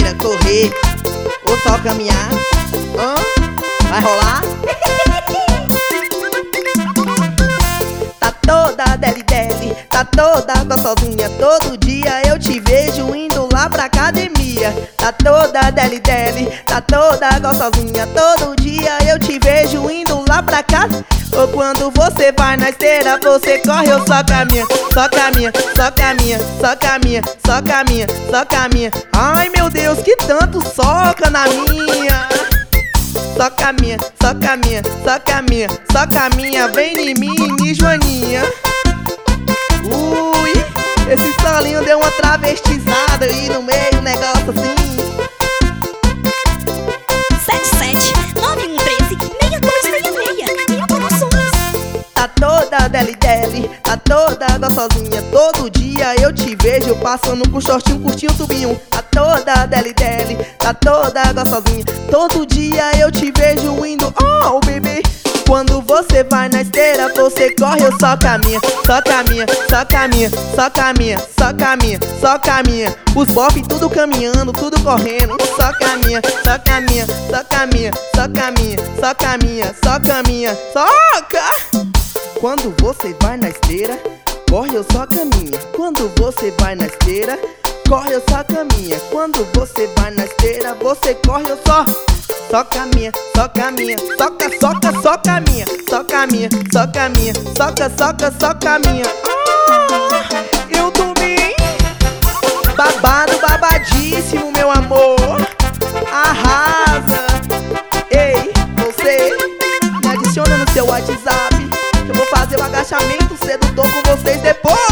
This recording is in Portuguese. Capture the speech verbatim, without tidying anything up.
esteira, correr ou só caminhar? Hã? Vai rolar? Tá toda deli-deli, tá toda gostosinha. Todo dia eu te vejo indo lá pra academia. Tá toda deli-deli, tá toda gostosinha. Todo dia eu te vejo indo lá pra casa. Ou quando você vai na esteira, você corre ou só caminha? Só caminha, só caminha, só caminha, só caminha, só caminha. Ai meu Deus, que tanto soca na minha. Só caminha, só caminha, só caminha, só caminha. Vem em mim, Joaninha. Ui, esse solinho deu uma travestizada aí no meio, um negócio assim. Sete sete nove um três seis dois seis seis Mil promoções. Tá toda deli-deli, tá toda gostosinha. Todo dia eu te vejo passando com shortinho, curtinho, tubinho. Tá toda deli-deli, tá toda gostosinha. Todo dia eu te vejo indo, oh bebê. Quando você vai na esteira, você corre ou só caminha? Só caminha, só caminha, só caminha, só caminha, só caminha. Os bofe tudo caminhando, tudo correndo. Só caminha, só caminha, só caminha, só caminha, só caminha, só caminha, soca! Quando você vai na esteira, corre ou só caminha? Quando você vai na esteira, corre ou só caminha? Quando você vai na esteira, você corre ou só? Só caminha, só caminha, soca, soca, só caminha, só caminha, só caminha, soca, soca, só caminha. Ah, eu tô bem babado, babadíssimo, meu amor. Arrasa. Ei, você me adiciona no seu WhatsApp, que eu vou fazer o agachamento sedutor com vocês depois.